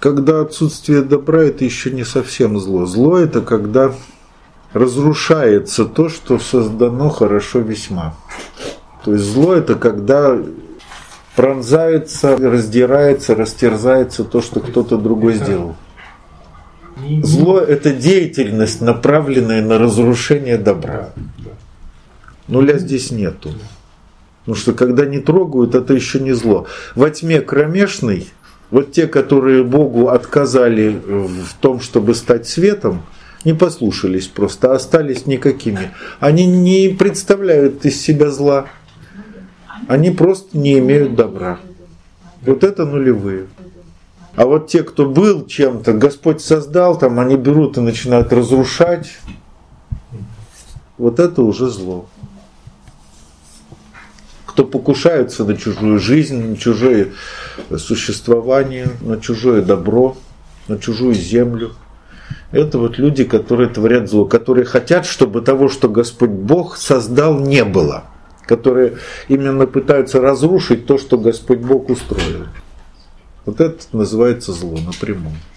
Когда отсутствие добра, это еще не совсем зло. Зло – это когда разрушается то, что создано хорошо весьма. То есть зло – это когда пронзается, раздирается, растерзается то, что кто-то другой сделал. Зло – это деятельность, направленная на разрушение добра. Нуля здесь нету. Потому что когда не трогают, это еще не зло. Во тьме кромешной, вот те, которые Богу отказали в том, чтобы стать светом, не послушались просто, а остались никакими. Они не представляют из себя зла. Они просто не имеют добра. Вот это нулевые. А вот те, кто был чем-то, Господь создал, там они берут и начинают разрушать, вот это уже зло. Кто покушаются на чужую жизнь, на чужое существование, на чужое добро, на чужую землю. Это вот люди, которые творят зло, которые хотят, чтобы того, что Господь Бог создал, не было. Которые именно пытаются разрушить то, что Господь Бог устроил. Вот это называется зло напрямую.